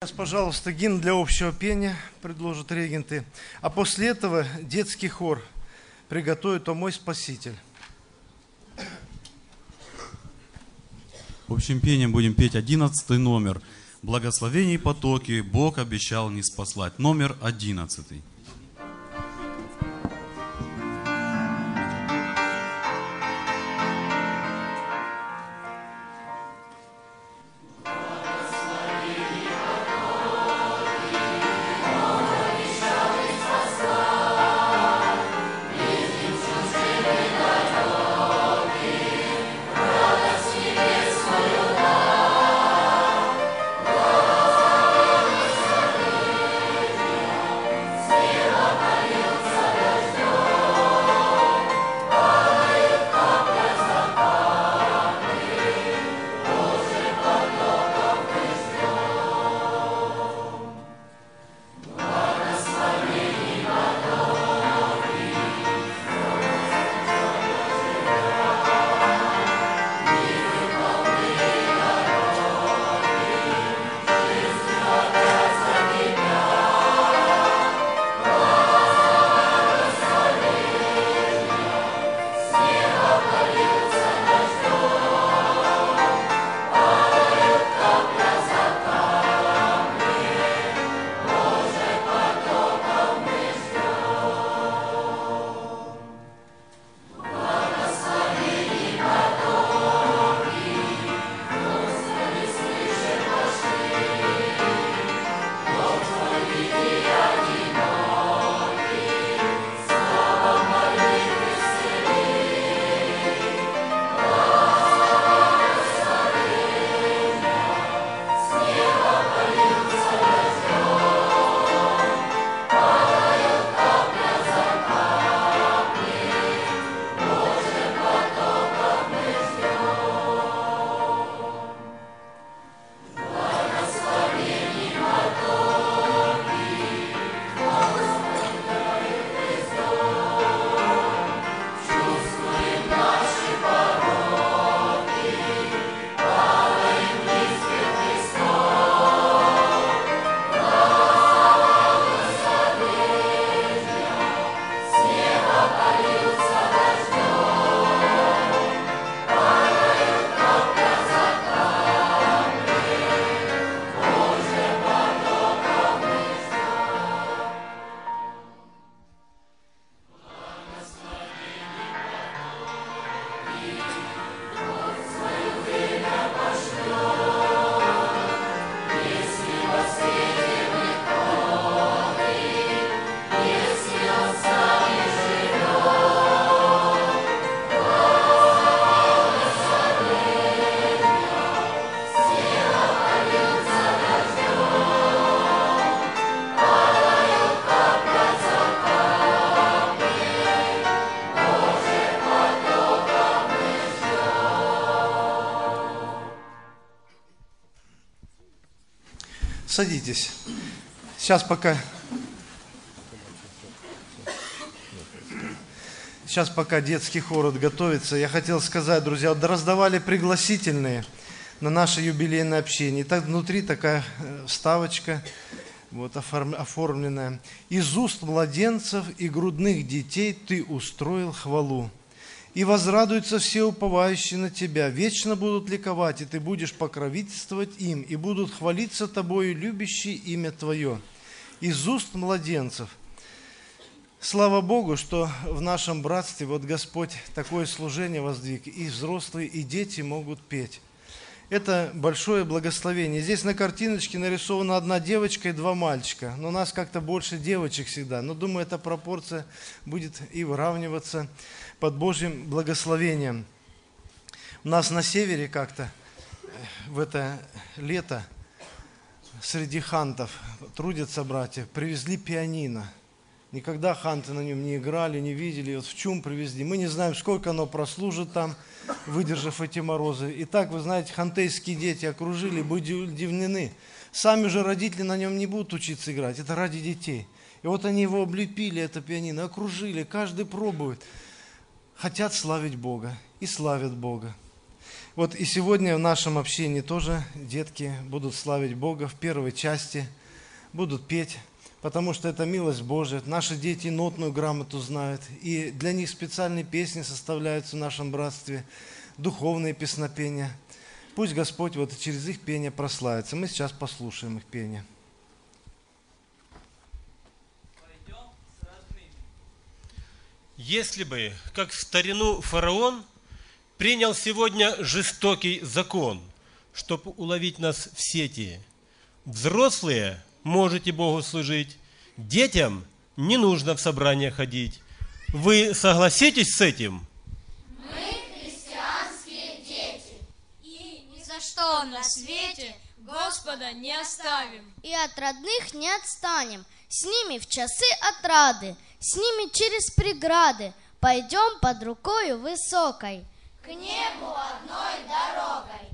Сейчас, пожалуйста, гимн для общего пения предложат регенты, а после этого детский хор приготовит «О мой Спаситель». Общим пением будем петь 11-й номер. «Благословений потоки Бог обещал не спаслать». Номер 11. Садитесь. Сейчас пока детский хор готовится, я хотел сказать, друзья, вот раздавали пригласительные на наше юбилейное общение. И так внутри такая вставочка вот, оформленная. «Из уст младенцев и грудных детей ты устроил хвалу. И возрадуются все уповающие на Тебя, вечно будут ликовать, и Ты будешь покровительствовать им, и будут хвалиться Тобою, любящие имя Твое». Из уст младенцев. Слава Богу, что в нашем братстве вот Господь такое служение воздвиг, и взрослые, и дети могут петь. Это большое благословение. Здесь на картиночке нарисована одна девочка и два мальчика. Но у нас как-то больше девочек всегда. Но думаю, эта пропорция будет и выравниваться под Божьим благословением. У нас на севере как-то в это лето среди хантов трудятся братья, привезли пианино. Никогда ханты на нем не играли, не видели. Вот в ЧУМ привезли. Мы не знаем, сколько оно прослужит там, выдержав эти морозы. И так, вы знаете, хантейские дети окружили, были удивлены. Сами же родители на нем не будут учиться играть. Это ради детей. И вот они его облепили, это пианино, окружили. Каждый пробует. Хотят славить Бога и славят Бога. Вот и сегодня в нашем общении тоже детки будут славить Бога в первой части, будут петь, потому что это милость Божия. Наши дети нотную грамоту знают, и для них специальные песни составляются в нашем братстве, духовные песнопения. Пусть Господь вот через их пение прославится. Мы сейчас послушаем их пение. Если бы, как в старину фараон, принял сегодня жестокий закон, чтобы уловить нас в сети, взрослые можете Богу служить, детям не нужно в собрания ходить. Вы согласитесь с этим? Мы христианские дети. И ни за что на свете Господа не оставим. И от родных не отстанем. С ними в часы отрады, с ними через преграды пойдем под рукою высокой к небу одной дорогой.